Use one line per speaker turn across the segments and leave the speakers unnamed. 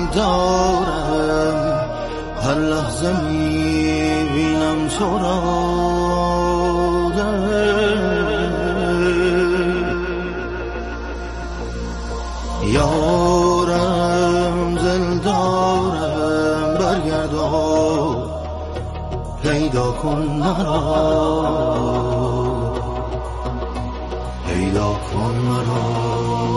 دارم، هر لحظه میبینم تو را. یارم دل دارم، برگرد و پیدا کن مرا، پیدا کن مرا.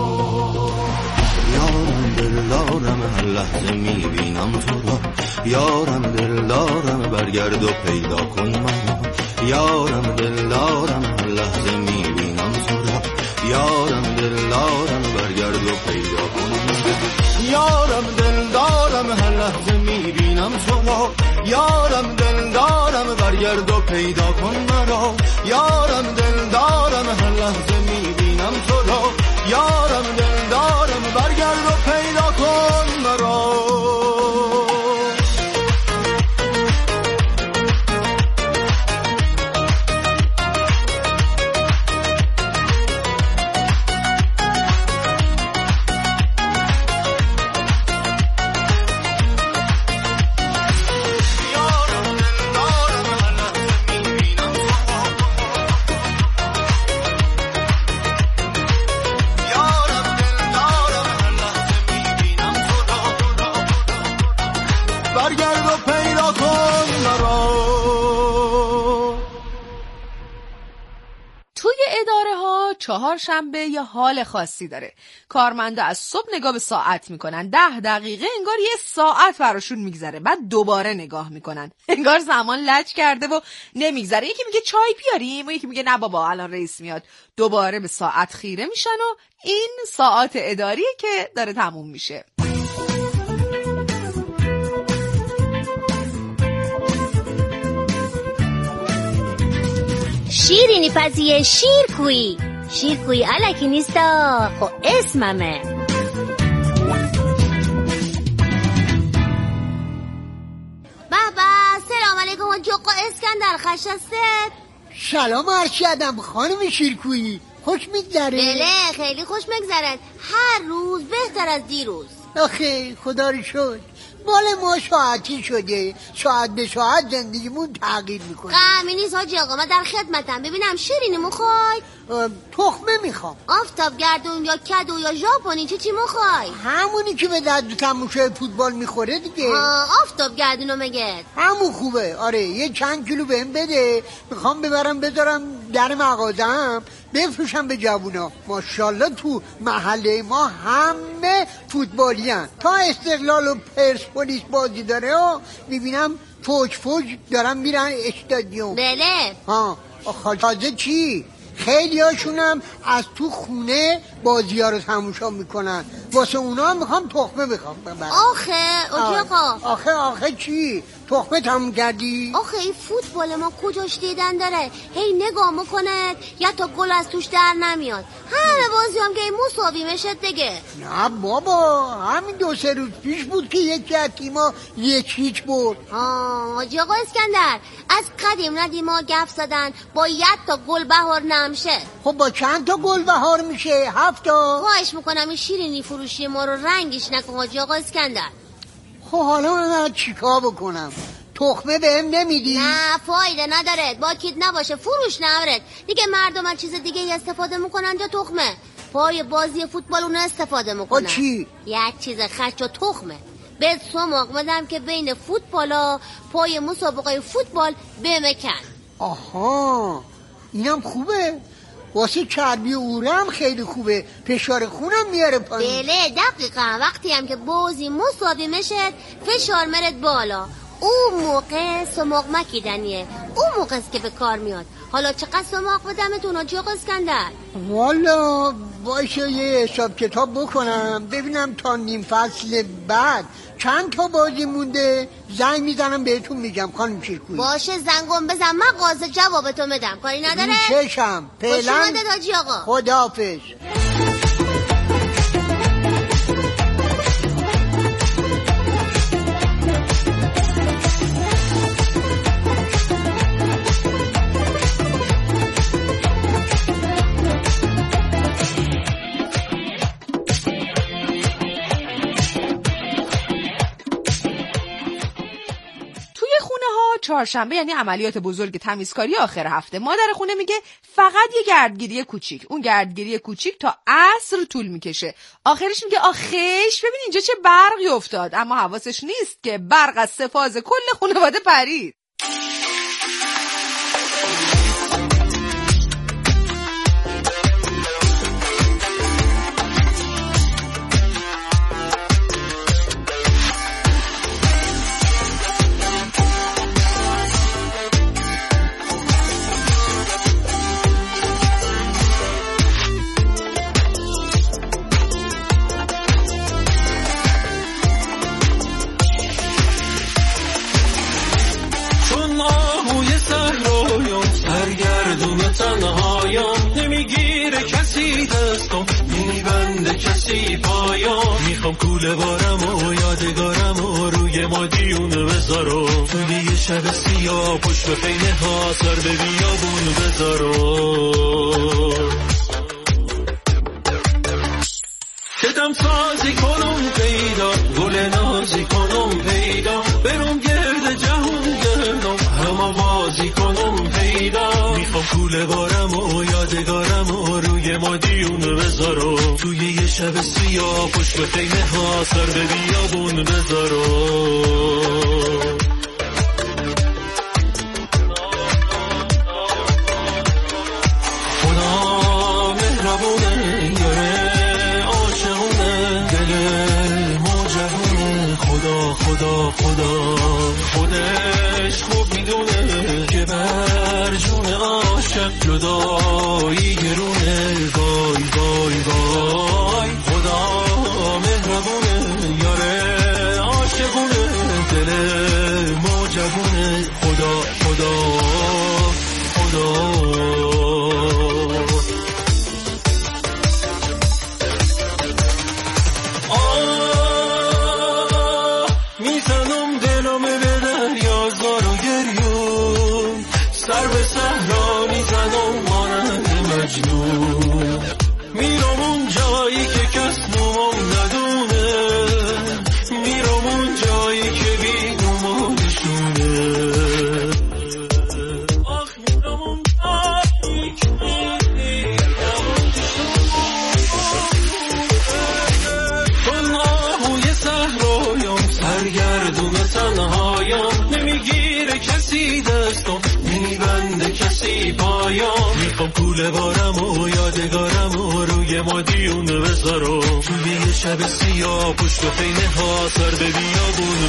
یارم دل دارم، هر لحظه میبینم تو را. یارم دل دارم، برگرد و پیدا کن مرا. یارم دل دارم، هر لحظه میبینم تو را. یارم دل دارم، برگرد و پیدا کن مرا. یارم دل دارم، هر لحظه میبینم تو را. یارم دل دارم، برگرد و پیدا کن مرا. یارم دل دارم، هر لحظه میبینم تو را. یارم دل دارم، برگرد و پیدا کن مرا.
چهارشنبه یه حال خاصی داره. کارمندا از صبح نگاه به ساعت میکنن، 10 دقیقه انگار یه ساعت براشون میگذره، بعد دوباره نگاه میکنن انگار زمان لج کرده و نمیگذره. یکی میگه چای بیاریم و یکی میگه نه بابا الان رئیس میاد. دوباره به ساعت خیره میشن و این ساعت اداریه که داره تموم میشه.
شیرینی پزیه شیرکویی. شیرکویی الکی نیستا، خب اسممه. بابا سلام علیکم جوقا اسکندر خشستت.
سلام عرض کردم خانم شیرکویی، خوش میگذره؟
بله خیلی خوش میگذرد، هر روز بهتر از دیروز.
آخه خدا رو شکر مال ما ساعتی شده، ساعت به ساعت زندگیمون تغییر میکنه.
غمی نیست حاجی آقا، من در خدمتم. ببینم شیرینی میخوای؟
تخمه میخوام.
آفتاب گردون یا کدو یا ژاپنی چی میخوای؟
همونی که به درد تماشای فوتبال میخوره دیگه.
آفتاب گردونو مگه؟
همون خوبه. آره یه چند کیلو بهم بده، میخوام ببرم بذارم در مغازم بفروشم به جوونا. ماشاءالله تو محله ما همه فوتبالیان. تا استقلال و پرسپولیس بازی داره و میبینم فوج دارن میرن استادیوم.
بله.
تازه چی؟ خیلی هاشونم از تو خونه بازی ها رو تماشا میکنن. واسه اونا میخوام تخمه بخوام. آخه چی؟ تخمه تموم کردی؟
آخه این فوتبال ما کجاش دیدن داره؟ هی نگاه میکنه یا تا گل از توش در نمیاد. همه بازی هم که مساوی میشه دیگه.
نه بابا، همین 2-3 روز پیش بود که یکی از تیما 1-0 برد.
حاجی آقا اسکندر، از قدیم ندیما گف زدن با 1 تا گل بهار نمیشه.
خب با چند تا گل بهار میشه؟ 7 تا.
خواهش میکنم این شیرینی فروشی ما رو رنگش نکن حاجی آقا اسکندر.
خب حالا من چیکار بکنم؟ تخمه بهم نمیدی؟
نه فایده نداره، با کید نباشه فروش نورد دیگه. مردم از چیز دیگه استفاده میکنن یا تخمه. پای بازی فوتبال اون استفاده میکنن.
چی؟
یک چیز خرچ و تخمه. به سماق مدام که بین فوتبالا پای مسابقه فوتبال بمکن.
آها اینم خوبه، واسه چربی اوره هم خیلی خوبه، فشار خونم میاره پایین.
بله دقیقا، وقتی هم که بازی مساوی میشه فشار مرد بالا، اون موقع سماق مکیدنیه، اون موقع است که به کار میاد. حالا چقدر سماق بدمتون حاجی آقا اسکندر؟
والا باشه یه حساب کتاب بکنم ببینم تا نیم فصل بعد چند تا بازی مونده، زنگ میزنم بهتون میگم خانم شیرکویی.
باشه زنگم بزن، من قاضی جوابتو میدم، کاری نداره؟
چشم. فعلا خداحافظ.
چهارشنبه یعنی عملیات بزرگ تمیزکاری آخر هفته. مادر خونه میگه فقط یه گردگیری کوچیک. اون گردگیری کوچیک تا عصر طول میکشه. آخرش میگه آخیش ببین اینجا چه برقی افتاد، اما حواسش نیست که برق از سفاز کل خانواده پرید.
میخوام کوله بارم و یادگارم و روی مادیونه بذارم، توی یه شب سیاه پشت به خیمه ها سر به بیابون بذارم، کتم سازی کنم پیدا، گل نازی کنم پیدا، برم گرد جهون گردم همه بازی کنم پیدا. میخوام کوله بارم و یادگارم و روی مادیونه بذارم، توی یه شب سیاه پشت به خیمه ها سر به بیابون بذارم. خدا مهربونه یاره عاشقونه، دل موجهونه، خدا خدا خدا خودش خوب میدونه که بر جون عاشق جدایی گرونه. وای وای وای خدا مهربونه یاره عاشقونه، دل موجبونه، خدا خدا خدا. میزنم دلم به دریا زار و گریون، سر به صحرا میزنم مانند مجنون، میرم اون جایی که کس نوم ندونه، میرم اون جایی که بی نمانشونه. آخ میرم اون جایی که بی چون آهوی صحرایم، سرگردون تنهایم، نمیگیره کسی دستم، نمیبنده کسی پایم. میخوام کوله بارم و یادگارم و روی مادیونه بذارم، توی یه شب سیاه پشت و خیمه ها سر به بیابون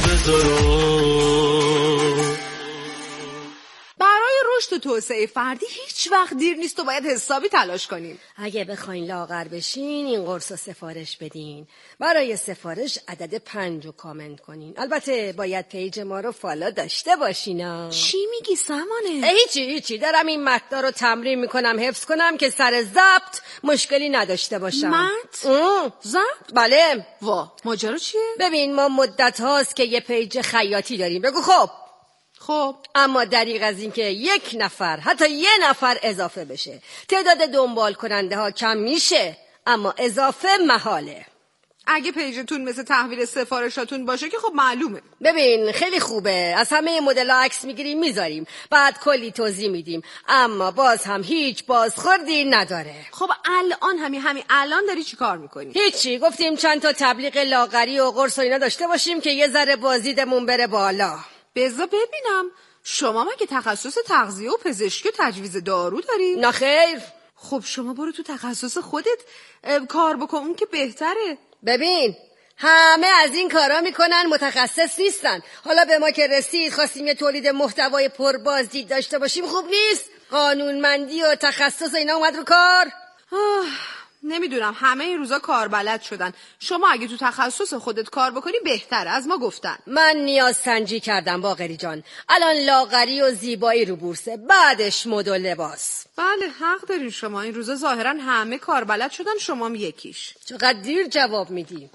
بذارم.
برای رشد و توسعه فردی هیچ وقت دیر نیست و باید حسابی تلاش کنیم.
اگه بخواین لاغر بشین این قرص رو سفارش بدین. برای سفارش عدد 5 رو کامنت کنین. البته باید پیج ما رو فالو داشته باشین.
چی میگی سمانه؟
هیچی دارم این متنا رو تمرین میکنم حفظ کنم که سر ضبط مشکلی نداشته باشم.
ضبط؟
بله.
وا ماجرا چیه؟
ببین ما مدت هاست که یه پیج خیاطی داریم. بگو خب اما دریغ از این که یک نفر حتی یه نفر اضافه بشه تعداد دنبال کننده ها کم میشه، اما اضافه محاله.
اگه پیجتون مثل تحویل سفارشاتون باشه که خب معلومه.
ببین خیلی خوبه، از همه مدل‌ها عکس میگیریم میذاریم، بعد کلی توضیح میدیم، اما باز هم هیچ بازخوردی نداره.
خب الان همین الان داری چی کار میکنی؟
هیچی، گفتیم چند تا تبلیغ لاغری و قرص و اینا داشته باشیم که یه ذره بازدیدمون بره بالا.
بذار ببینم شما مگه تخصص تغذیه و پزشکی و تجویز دارو داری؟
نه خیر.
خب شما برو تو تخصص خودت کار بکن، اون که بهتره.
ببین همه از این کارا میکنن، متخصص نیستن. حالا به ما که رسید خواستیم یه تولید محتوای پربازدید داشته باشیم، خوب نیست؟ قانونمندی و تخصص اینا اومد رو کار.
نمیدونم، همه این روزا کار بلد شدن. شما اگه تو تخصص خودت کار بکنی بهتره، از ما گفتن.
من نیاز سنجی کردم باقری جان، الان لاغری و زیبایی رو بورسه، بعدش مد و لباس.
بله حق دارین شما، این روزا ظاهرا همه کار بلد شدن، شما هم یکیش.
چقدر دیر جواب میدی.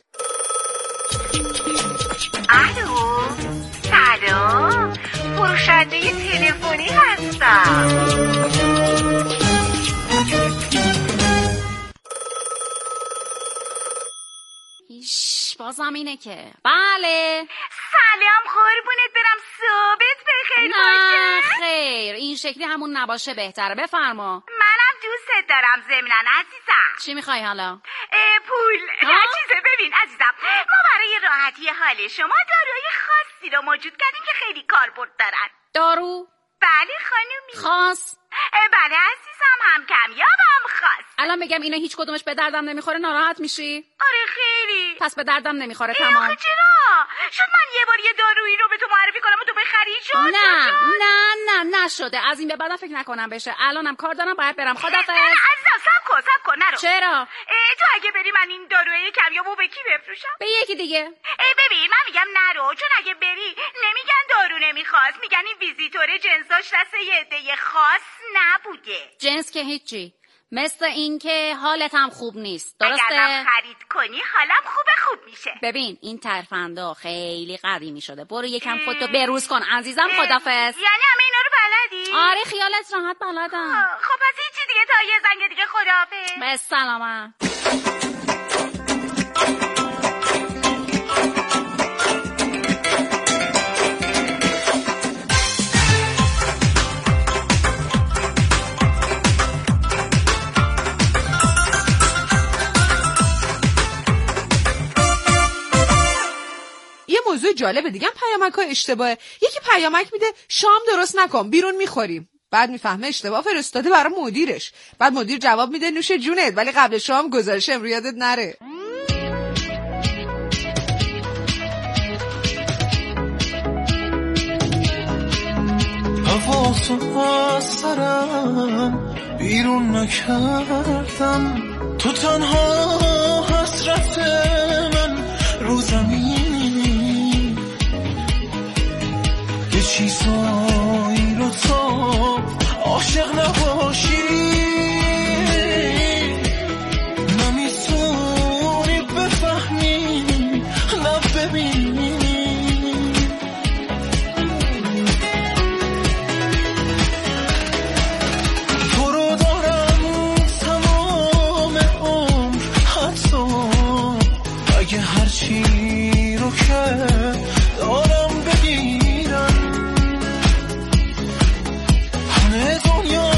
الو سلام، فروشنده تلفنی هستم.
بازم اینه که بله.
سلام قربونت برم، صبحت بخیر. خیر
نه خیر، این شکلی همون نباشه بهتره. بفرما.
منم دوستت دارم ضمناً عزیزم.
چی میخوای حالا؟
پول. نه چیزه. ببین عزیزم، ما برای راحتی حال شما داروی خاصی رو موجود کردیم که خیلی کاربرد دارن.
دارو؟
بله خانومی.
خاص؟
بله عزیزم، هم کمیاب هم خاص.
الان بگم اینا هیچ کدومش به دردم نمیخوره ناراحت میشی؟
آره خیلی.
پس به دردم نمیخوره. تمام.
آخه چرا؟ شد من یه بار یه دارویی رو به تو معرفی کنم و تو بخری؟ شد؟
نه نشده. از این به بعد فکر نکنم بشه. الانم کار دارم، باید برم. خدافظ.
نه عزیزم صبر کن نرو.
چرا؟
تو اگه بری من این داروی کمیابو به کی بفروشم؟
به یکی دیگه.
ببین من میگم نرو، چون اگه بری نمیگن دارو نمیخواست، میگن این ویزیتور جنساش دست یه عده خاص نبوده.
جنس که هیچی، مثل این که حالت هم خوب نیست. درسته؟
اگرم خرید کنی حالم خوب میشه.
ببین این ترفندا خیلی قدیمی شده. برو یکم خودتو بروز کن عزیزم. خدافظ.
یعنی همه اینا رو بلدی؟
آره خیالت راحت بلدم.
خب پس هیچی دیگه تا یه زنگ دیگه. خداحافظ.
به سلامت.
موضوع جالب دیگه هم پیامک‌های اشتباهه. یکی پیامک میده شام درست نکن بیرون میخوریم، بعد میفهمه اشتباه فرستاده برای مدیرش، بعد مدیر جواب میده نوش جونت ولی قبل شام گزارش امروز یادت نره.
حواسم از سرم بیرون نکردم، تو تنها حسرت من رو زمین، یه چیزایی رو تو عاشق نباشی نمیتونی بفهمی نه ببینی. تو رو دارم تمام عمر، حتی اگه هرچی رو که دارم بگیرم، همه دنیا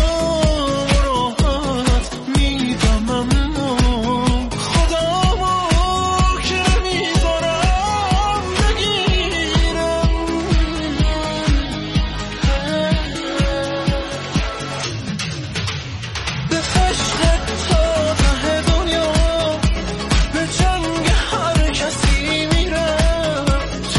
راحت میدم اما خودمو که میذارم بگیرم. به عشق تا ته دنیا، به جنگ هر کسی میرم،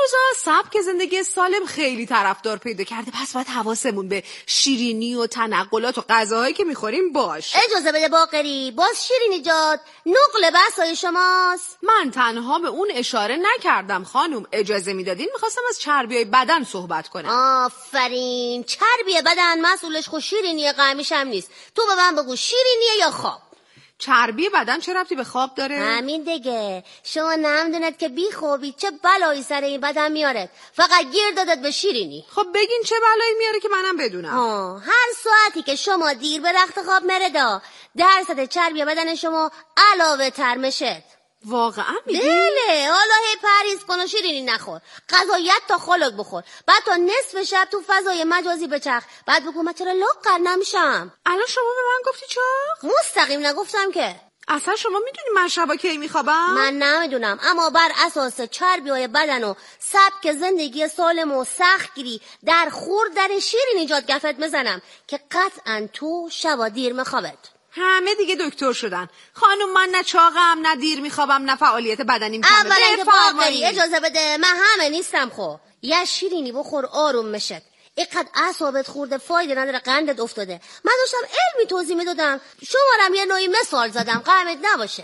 سبک زندگی سالم خیلی طرفدار پیدا کرده، پس باید حواسمون به شیرینی و تنقلات و غذاهایی که میخوریم باشه.
اجازه بده باقری، باز شیرینی جاد نقل بحثای شماست.
من تنها به اون اشاره نکردم خانم، اجازه میدادین میخواستم از چربیای بدن صحبت کنم.
آفرین، چربی بدن مسئولش خود شیرینی قهمیش هم نیست. تو به من بگو شیرینیه یا خواب؟
چربی بدن چه ربطی به خواب داره؟
همین دیگه، شما نمیدونید که بی خوابی چه بلایی سر این بدن میاره، فقط گیر دادت به شیرینی.
خب بگین چه بلایی میاره که منم بدونم.
هر ساعتی که شما دیر به رخت خواب مردا درصد چربی بدن شما علاوه تر میشه.
واقعا میگی؟
بله، حالا هی پریز کن و شیرینی نخور، غذایت تا خالق بخور، بعد تا نصف شب تو فضای مجازی بچرخ، بعد بگو من چرا لاغر نمیشم.
الان شما به من گفتی چاق؟
مستقیم نگفتم که.
اصلا شما میدونی من شبا کی میخوابم؟
من نمیدونم، اما بر اساس چربی‌های بدن و سبک زندگی سالم و سختگیری در خورد در شیرین ایجاد گفت میزنم که قطعا تو شبا دیر میخوابت.
همه دیگه دکتر شدن خانم، من نه چاقم نه دیر میخوابم نه فعالیت بدنیم کمه.
اولا که باقری اجازه بده، من همه نیستم. خب یه شیرینی بخور آروم میشد، اینقدر اعصابت خورده فایده نداره، قندت افتاده. من داشتم علمی توضیح میدادم، شمارم یه نوعی مثال زدم، قهمت نباشه.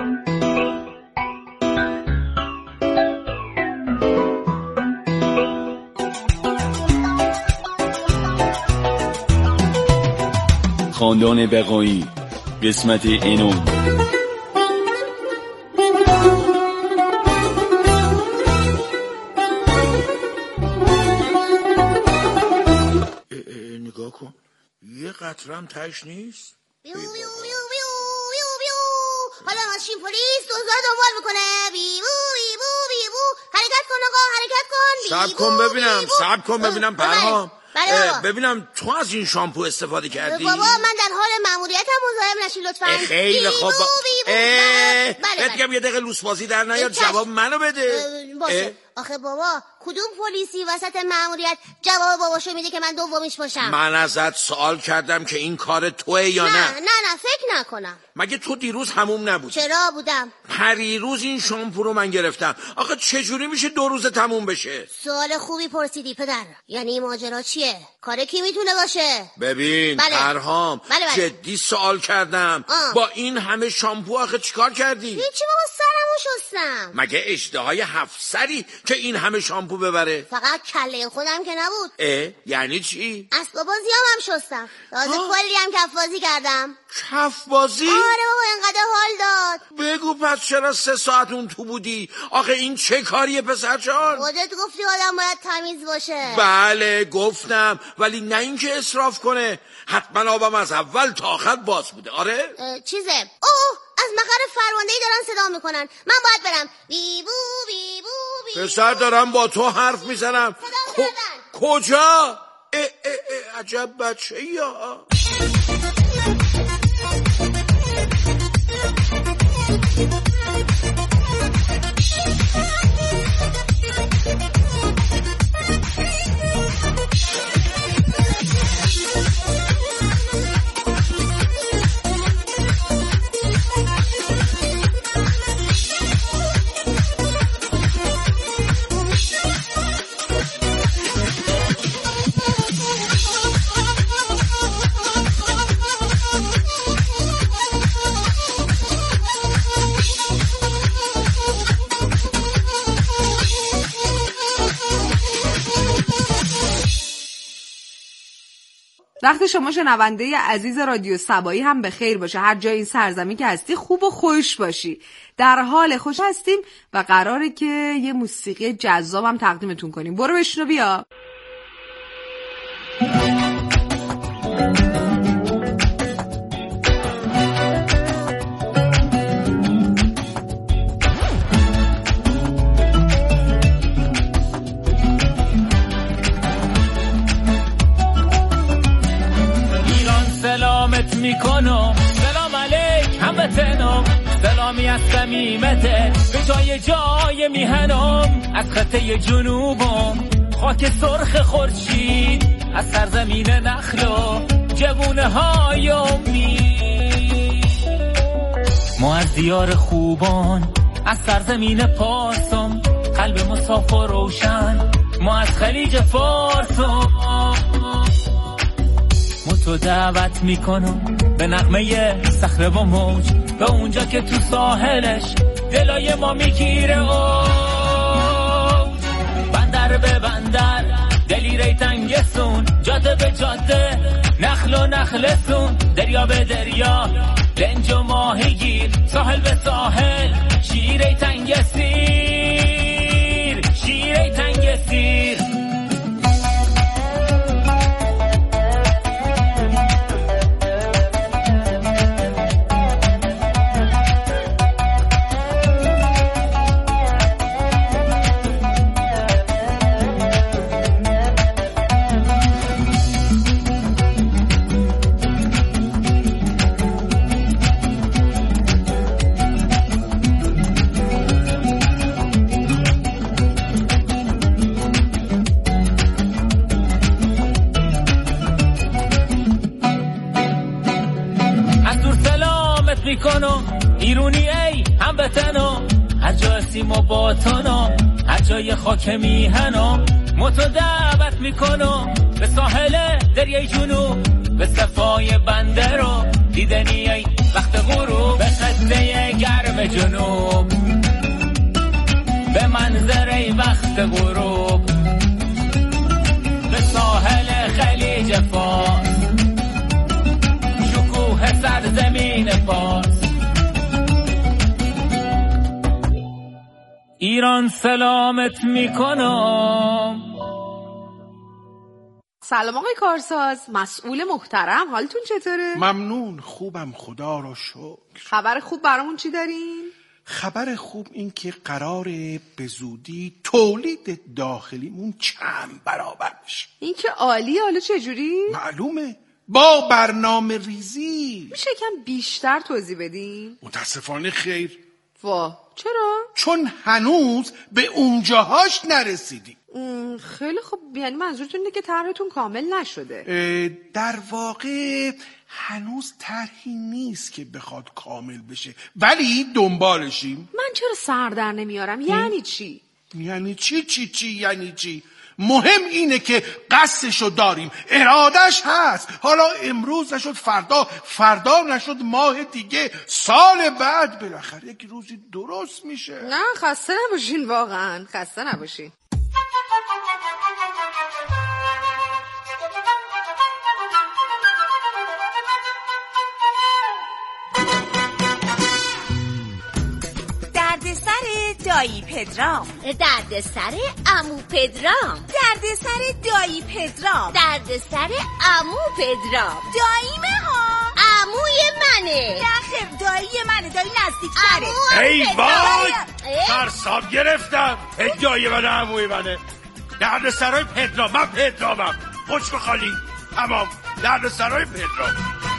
خاندان بقایی قسمت اینم.
نگاه کن، یه قطرم تش نیست.
بیو بیو بیو بیو بیو بیو. حالا ماشین پلیس دوزار دنبال میکنه. بیو بیو بیو. حرکت کن آقا، حرکت کن.
صبر کن ببینم پرهام. ببینم تو از این شامپو استفاده کردی؟
بابا من در حال مأموریتم، مزاحم نشی لطفاً.
خیلی خوب. بهت میگم یه دقیقه لوسبازی در نیار، جواب منو بده.
باشه. آخه بابا کدوم پلیسی وسط مأموریت جواب باباشو میده که من دومیش باشم؟
من ازت سوال کردم که این کار توئه یا نه؟
نه فکر نکنم.
مگه تو دیروز هموم نبودی؟
چرا بودم؟
پریروز این شامپو رو من گرفتم. آخه چجوری میشه 2 روز تموم بشه؟
سوال خوبی پرسیدی پدر. یعنی این ماجرا چیه؟ کار کی میتونه باشه؟
ببین پرهام، جدی سوال کردم. با این همه شامپو آخه چیکار کردی؟
هیچی بابا، سرمو شستم.
مگه اشتهای 7 سری که این همه شامپو ببره؟
فقط کله خودم که نبود.
یعنی چی؟
اسباب بازی هم شستم. تازه کلی هم کف بازی کردم.
کف بازی؟
آره بابا اینقدر حال داد.
بگو پس چرا 3 ساعت اون تو بودی؟ آخه این چه کاریه پسر جان؟
خودت گفتی آدم باید تمیز باشه.
بله گفتم، ولی نه اینکه اسراف کنه. حتما آبم از اول تا آخر باز بوده. آره؟
چیزه. از مقر فرماندهی دارن صدا میکنن، من باید برم. بی بو بی بو بی.
پسر دارم با تو حرف میزنم. کجا؟ عجب بچه یا.
وقت شما شنونده عزیز رادیو سبایی هم به خیر باشه. هر جای این سرزمین که هستی خوب و خوش باشی. در حال خوش هستیم و قراره که یه موسیقی جذاب هم تقدیمتون کنیم. برو بشنو بیا.
سلامت میکنم، سلام علیک هموطنم، سلامی از صمیمته به جای میهنم، از خطه جنوبم خاک سرخ خورشید، از سرزمین نخل و جوونه های امید. ما از دیار خوبان، از سرزمین پارسم، قلب مسافر روشن، ما از خلیج فارس تو دعوت میکنم به نغمه صخره و موج، به اونجا که تو ساحلش دلای ما میگیره اوج. بندر به بندر دلیره تنگسون، جاده به جاده نخل و نخلسون، دریا به دریا لنج و ماهیگیر، ساحل به ساحل شیره تنگسیر، شیره تنگسیر. ایرونی ای هم بتنو، هر جا سیما باتانو، هر جای خاک میهنو، متو دعوت میکنو به ساحل دریای جنوب، به صفای بندرو دیدنی ای وقت غروب، به خطه گرم جنوب، به منظره وقت غروب، به ساحل خلیج فارس، شکوه سرزمین فارس. ایران سلامت میکنم.
سلام آقای کارساز، مسئول محترم، حالتون چطوره؟
ممنون، خوبم خدا رو شکر.
خبر خوب برامون چی دارین؟
خبر خوب این که قراره به زودی تولید داخلیمون چند برابر بشه.
این که عالیه. حالا چجوری؟
معلومه، با برنامه ریزی.
میشه کم بیشتر توضیح بدین؟
متاسفانه خیر.
واه، چرا؟
چون هنوز به اونجاهاش نرسیدیم.
خیلی خوب، یعنی منظورتون اینه که طرحتون کامل نشده؟
در واقع هنوز طرحی نیست که بخواد کامل بشه، ولی دنبالشیم.
من چرا سر در نمیارم؟ یعنی چی؟
یعنی چی یعنی چی؟ مهم اینه که قصدشو داریم، ارادش هست. حالا امروز نشد فردا نشد ماه دیگه، سال بعد بالاخره یک روزی درست میشه.
نه خسته نباشین، واقعا خسته نباشین.
دایی پدرام،
درد سر عمو پدرام،
درد سر دایی پدرام،
درد سر عمو پدرام.
داییمه ها،
عموی منه.
نخیر دایی منه، دایی نزدیک تره.
ای وای، سرسام گرفتم. ای دایی منه عموی منه. درد سرای پدرام، من پدرامم. خشک خالی تمام. درد سرای پدرام.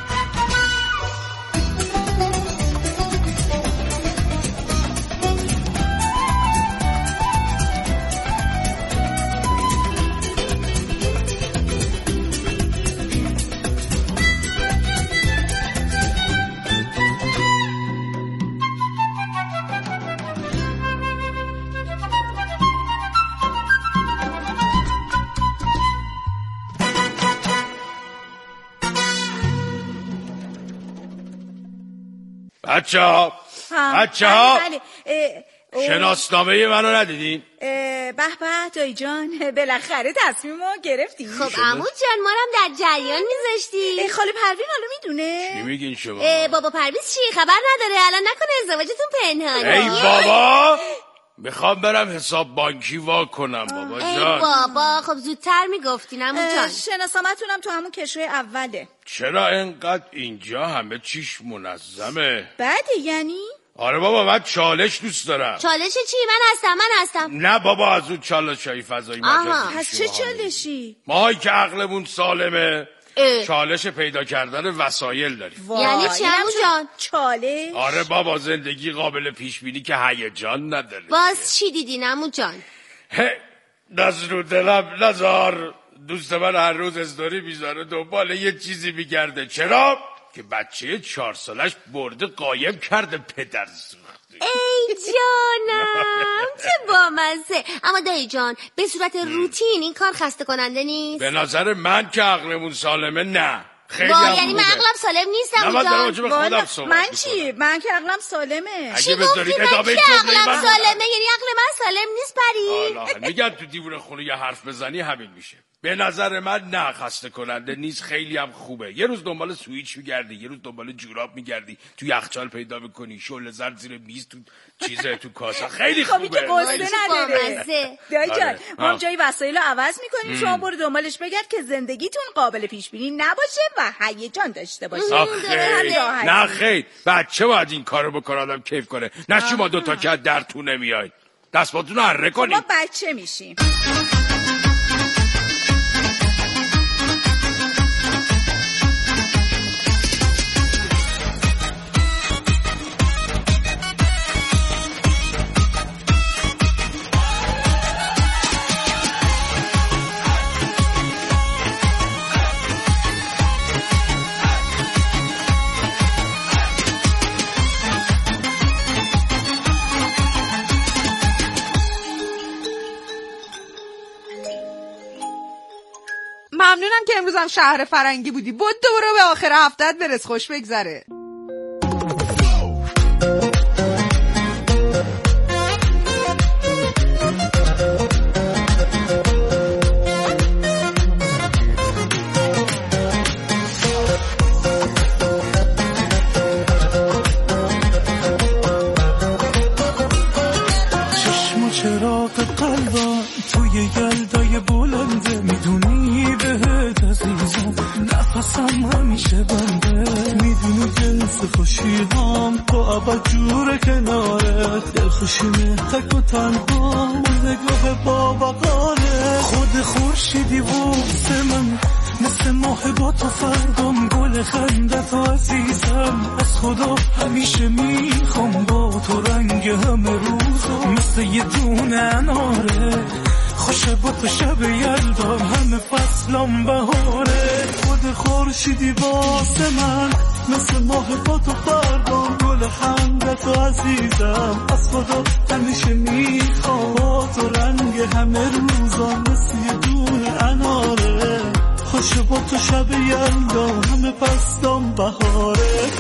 بچه ها شناسنامه منو ندیدین؟
به به دایی جان، بالاخره تصمیمو گرفتی.
خب عمو جان، ما هم در جریان میذاشتی.
خاله پروین حالا میدونه؟
چی میگین شما؟
بابا پرویز چی خبر نداره؟ الان نکنه ازدواجتون پنهانه.
ای بابا، میخوام برم حساب بانکی وا کنم بابا جان.
ای بابا، خب زودتر میگفتین عمو جان.
شناسامتونم تو همون کشوی اوله.
چرا انقدر اینجا همه چیش منظمه؟
بده یعنی؟
آره بابا، من چالش دوست دارم.
چالش چی؟ من هستم.
نه بابا، از اون چالشای فضایی مجازی.
پس چه چالشی؟
ماهایی که عقلمون سالمه چالش پیدا کردن وسایل داریم.
یعنی چی عمو جان؟
چالش؟
آره بابا، زندگی قابل پیش بینی که هیجان نداره.
باز چی دیدین عمو جان؟
دست رو دلم نزار. دوست من هر روز استوری میذاره دنبال یه چیزی میگرده. چرا؟ که بچه 4 سالش برده قایم کرده پدر سوخته.
ای جانم چه بامزه. اما دایی جان به صورت روتین این کار خسته کننده نیست؟
به نظر من که عقلمون سالمه نه. خیلی
یعنی من عقلم سالم نیستم.
من چی؟ من که عقلم سالمه.
اگه بذارید ادامه
جمله عقلم سالمه یعنی عقل من سالم نیست پری؟
حالا میگن تو دیوونه خونه یه حرف بزنی همین میشه. به نظر من نه خسته کننده نیست، خیلی هم خوبه. یه روز دنبال سویچ میگردی، یه روز دنبال جوراب میگردی، تو یخچال پیدا میکنی، شعله زرد زیر میز تو چیزه تو کاسه، خیلی خوبه.
خب که قصه نداره. دایی جان ما جای وسایل رو عوض میکنیم، شما برو دنبالش بگرد که زندگیتون قابل پیش بینی نباشه و هیجان داشته باشه.
نه خیر، بچه باید این کارو بکنه، آدم کیف کنه، نه شما دوتا که در تو نمیای دستاتون رو حره کنیم.
ما بچه میشیم.
ممنونم که امروز هم شهر فرنگی بودی. بود دوباره به آخر هفتهت برس، خوش بگذره.
چشم و چراغ قلبم توی گلدای بلنده، میدونی بهت عزیزم نفسم همیشه بنده، میدونی جنس خوشیام تو ابد جور کنارت، دلخوشی تک و تنها نگاه با بقاله، خود خورشیدی واسه من مثل ماه با تو فردم، گل خندت عزیزم از خدا همیشه میخوام با تو رنگ همه روزو مثل یه دونه اناره، خوشه با تو شب یلدا همه فصلم بهاره، خود خورشیدی واسه من مثل ماه با تو فردم، گل خندت عزیزم از خدا همیشه میخوام با تو رنگ همه روزا مثل یه دونه اناره، خوشه با تو شب یلدا همه فصلم بهاره.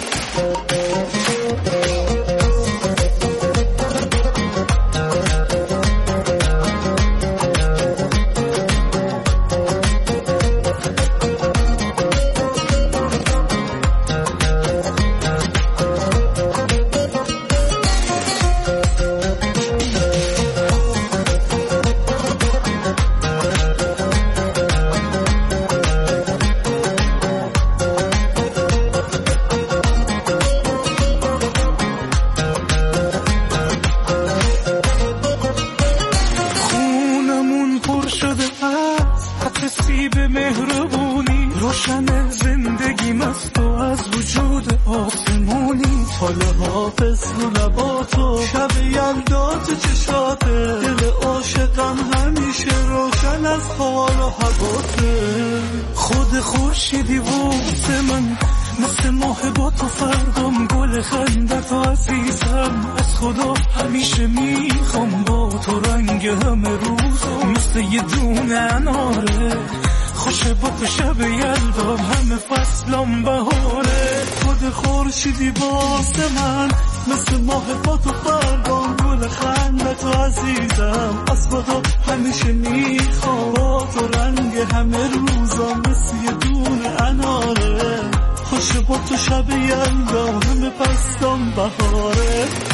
خود خورشیدی واسه من مثل ماه با تو فردم، گل خندت عزیزم از خدا همیشه میخوام با تو رنگ همه روزا مثل یه دونه اناره، خوشه با تو شب یلدا همه فصلم بهاره، خود خورشیدی واسه من مثل ماه با تو فردم، گل خندت عزیزم از خدا همیشه میخوام با تو رنگ همه روزا مثل یه دونه اناره، خوشه با تو شب یلدا همه فصلم بهاره.